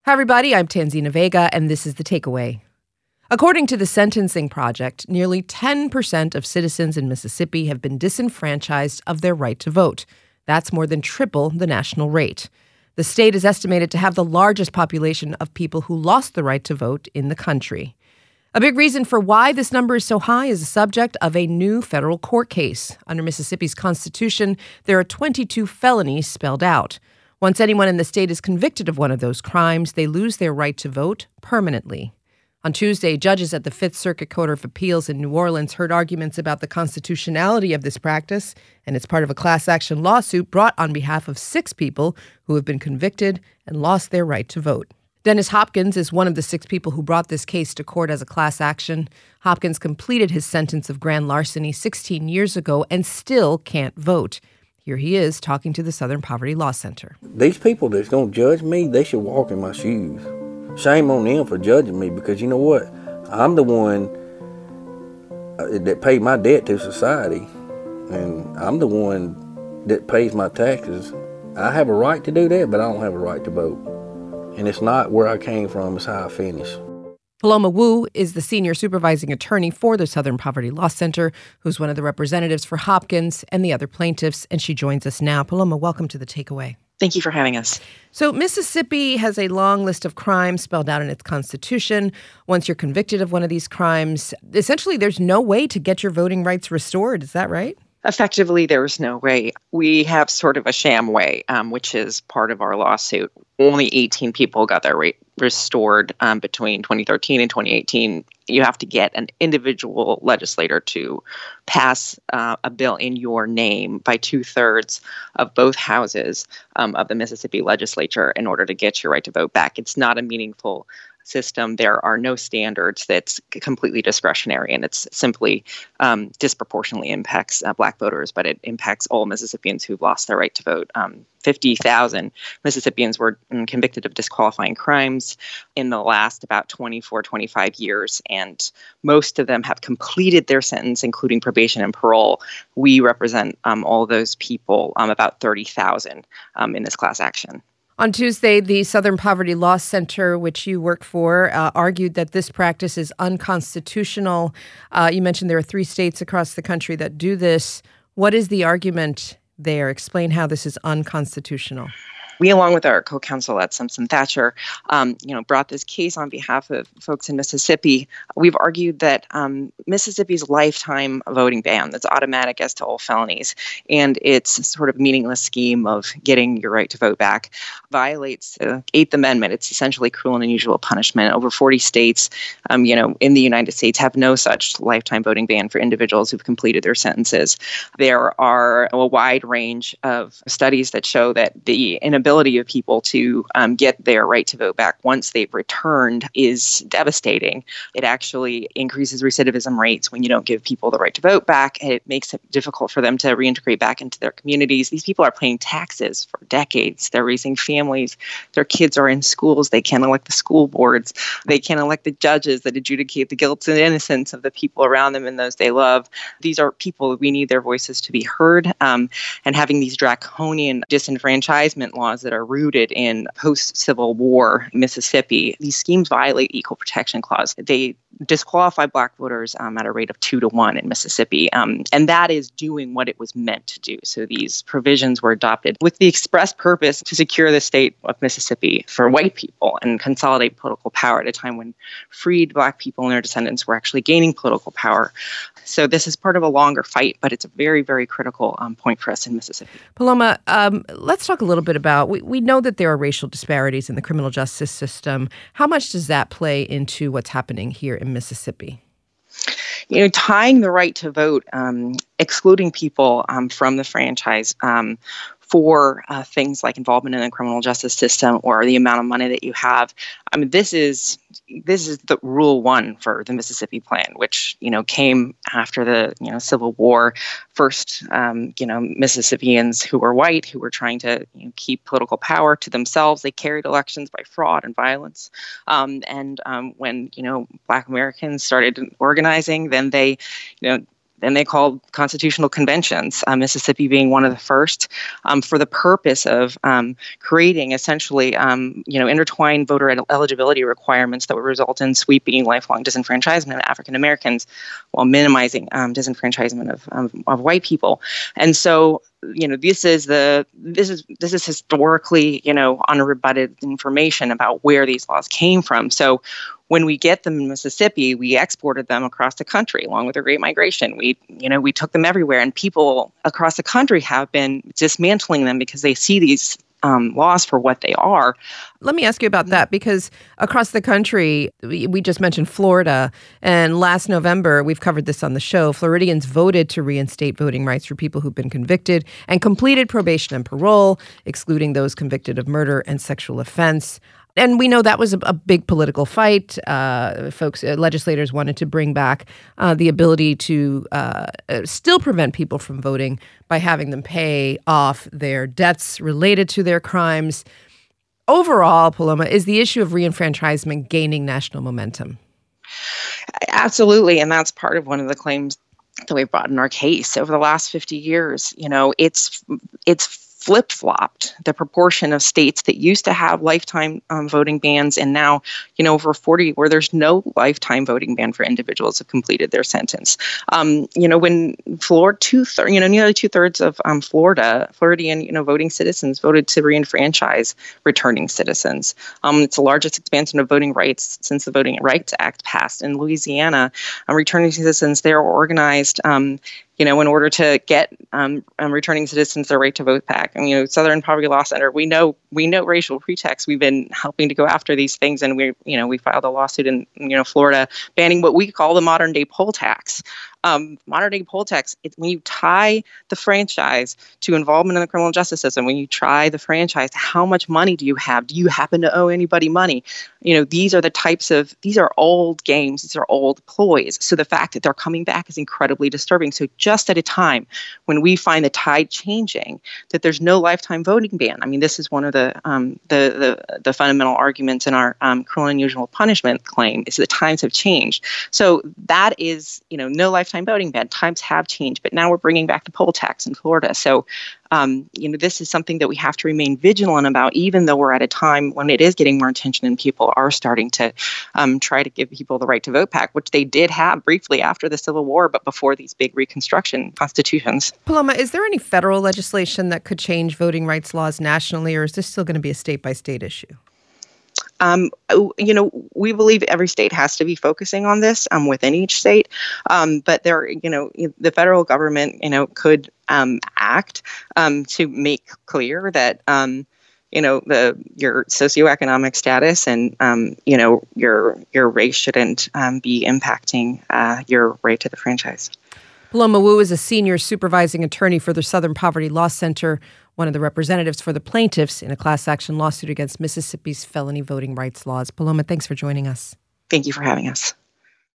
Hi, everybody. I'm Tanzina Vega, and this is The Takeaway. According to the Sentencing Project, nearly 10% of citizens in Mississippi have been disenfranchised of their right to vote. That's more than triple the national rate. The state is estimated to have the largest population of people who lost the right to vote in the country. A big reason for why this number is so high is the subject of a new federal court case. Under Mississippi's Constitution, there are 22 felonies spelled out. Once anyone in the state is convicted of one of those crimes, they lose their right to vote permanently. On Tuesday, judges at the Fifth Circuit Court of Appeals in New Orleans heard arguments about the constitutionality of this practice, and it's part of a class action lawsuit brought on behalf of 6 people who have been convicted and lost their right to vote. Dennis Hopkins is one of the 6 people who brought this case to court as a class action. Hopkins completed his sentence of grand larceny 16 years ago and still can't vote. Here he is talking to the Southern Poverty Law Center. These people that's going to judge me, they should walk in my shoes. Shame on them for judging me, because you know what? I'm the one that paid my debt to society, and I'm the one that pays my taxes. I have a right to do that, but I don't have a right to vote. And it's not where I came from, it's how I finish. Paloma Wu is the senior supervising attorney for the Southern Poverty Law Center, who's one of the representatives for Hopkins and the other plaintiffs, and she joins us now. Paloma, welcome to The Takeaway. Thank you for having us. So Mississippi has a long list of crimes spelled out in its constitution. Once you're convicted of one of these crimes, essentially there's no way to get your voting rights restored. Is that right? Effectively, there is no way. We have sort of a sham way, which is part of our lawsuit. Only 18 people got their right restored between 2013 and 2018. You have to get an individual legislator to pass a bill in your name by 2/3 of both houses of the Mississippi legislature in order to get your right to vote back. It's not a meaningful system. There are no standards. That's completely discretionary, and it's simply disproportionately impacts Black voters, but it impacts all Mississippians who've lost their right to vote. 50,000 Mississippians were convicted of disqualifying crimes in the last about 24, 25 years, and most of them have completed their sentence, including probation and parole. We represent all those people, about 30,000 in this class action. On Tuesday, the Southern Poverty Law Center, which you work for, argued that this practice is unconstitutional. You mentioned there are 3 states across the country that do this. What is the argument there? Explain how this is unconstitutional. We, along with our co-counsel at Simpson Thacher, brought this case on behalf of folks in Mississippi. We've argued that Mississippi's lifetime voting ban, that's automatic as to all felonies, and its sort of meaningless scheme of getting your right to vote back violates the 8th Amendment. It's essentially cruel and unusual punishment. Over 40 states, in the United States have no such lifetime voting ban for individuals who've completed their sentences. There are a wide range of studies that show that the inability of people to get their right to vote back once they've returned is devastating. It actually increases recidivism rates when you don't give people the right to vote back. It makes it difficult for them to reintegrate back into their communities. These people are paying taxes for decades. They're raising families. Their kids are in schools. They can't elect the school boards. They can't elect the judges that adjudicate the guilt and innocence of the people around them and those they love. These are people, we need their voices to be heard. And having these draconian disenfranchisement laws that are rooted in post-Civil War Mississippi, these schemes violate Equal Protection Clause. They disqualify Black voters at a rate of 2-1 in Mississippi. And that is doing what it was meant to do. So these provisions were adopted with the express purpose to secure the state of Mississippi for white people and consolidate political power at a time when freed Black people and their descendants were actually gaining political power. So this is part of a longer fight, but it's a very, very critical point for us in Mississippi. Paloma, let's talk a little bit about, we know that there are racial disparities in the criminal justice system. How much does that play into what's happening here in Mississippi? Tying the right to vote, excluding people from the franchise for things like involvement in the criminal justice system or the amount of money that you have. I mean, this is the rule 1 for the Mississippi Plan, which, came after the, Civil War. First, Mississippians who were white, who were trying to keep political power to themselves, they carried elections by fraud and violence. When, Black Americans started organizing, then they, then they called constitutional conventions, Mississippi being one of the first, for the purpose of creating essentially, intertwined voter eligibility requirements that would result in sweeping lifelong disenfranchisement of African Americans while minimizing disenfranchisement of white people. And so, this is historically, unrebutted information about where these laws came from. So when we get them in Mississippi, we exported them across the country along with the Great Migration. We took them everywhere, and people across the country have been dismantling them because they see these laws for what they are. Let me ask you about that, because across the country, we just mentioned Florida, and last November, we've covered this on the show, Floridians voted to reinstate voting rights for people who've been convicted and completed probation and parole, excluding those convicted of murder and sexual offense. And we know that was a big political fight. Legislators wanted to bring back the ability to still prevent people from voting by having them pay off their debts related to their crimes. Overall, Paloma, is the issue of reenfranchisement gaining national momentum? Absolutely. And that's part of one of the claims that we brought in our case. Over the last 50 years, it's flip-flopped the proportion of states that used to have lifetime voting bans, and now, over 40 where there's no lifetime voting ban for individuals who completed their sentence. When Florida, nearly 2/3 of Floridian, voting citizens voted to reenfranchise returning citizens. It's the largest expansion of voting rights since the Voting Rights Act passed. In Louisiana, returning citizens there were organized in order to get returning citizens their right to vote back. And, Southern Poverty Law Center, we know racial pretext. We've been helping to go after these things, and we filed a lawsuit in Florida banning what we call the modern day poll tax. Modern day poll tax, when you tie the franchise to involvement in the criminal justice system, when you tie the franchise to how much money do you have? Do you happen to owe anybody money? These are old games. These are old ploys. So the fact that they're coming back is incredibly disturbing. So just at a time when we find the tide changing, that there's no lifetime voting ban. This is one of the fundamental arguments in our cruel and unusual punishment claim, is that times have changed. So that is, no lifetime voting ban. Times have changed, but now we're bringing back the poll tax in Florida. So, this is something that we have to remain vigilant about, even though we're at a time when it is getting more attention and people are starting to try to give people the right to vote back, which they did have briefly after the Civil War, but before these big Reconstruction constitutions. Paloma, is there any federal legislation that could change voting rights laws nationally, or is this still going to be a state-by-state issue? We believe every state has to be focusing on this within each state. But there, the federal government, could act to make clear that, your socioeconomic status and, your race shouldn't be impacting your right to the franchise. Paloma Wu is a senior supervising attorney for the Southern Poverty Law Center, one of the representatives for the plaintiffs in a class action lawsuit against Mississippi's felony voting rights laws. Paloma, thanks for joining us. Thank you for having us.